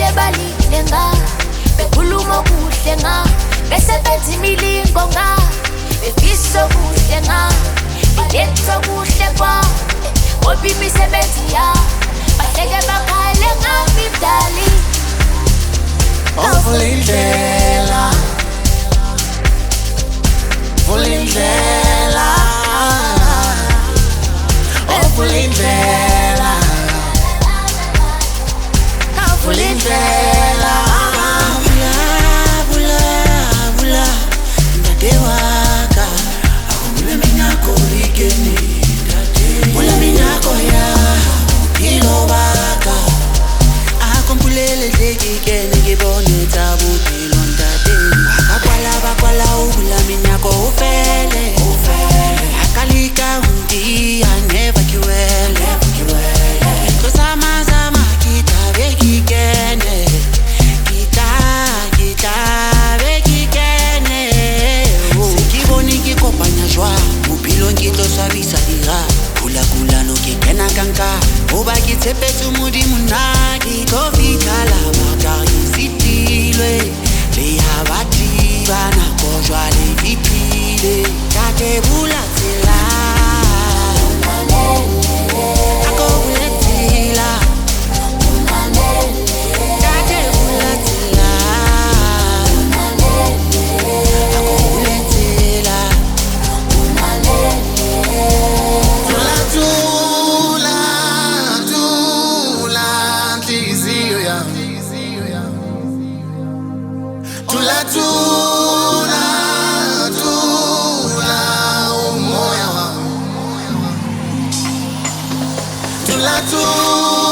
balile nga bekhuluma kuhle nga bese benza imilingo nga befisa kuhle nga baletha kuhle kwa ngoba imisebenzi ya bahleke bakhale ngami mdali Vulindlela Vulindlela Vulindlela Vulindlela Vula Ndadewaka Akumile minyako ikeni Vula minyako ya Pilo baka Akumpulele tekikeni Kibone tabu pilo ndade Bakwala uvula minyako ufele Akalika undi aneva kiwele Kusama kita vekikene Kita vekikene Sikiboni kikopanya jwa Mupilo nkito swabisa ira Kula no kikena kanka Oba kitsepetu mudi munagi Kofika la makari sitilwe Leha bati bana kojwa le vipile Kake bula tila Ako bula tila Kake bula tila Ako bula tila Tula Ntliziyo yami Tula umoya wami Tula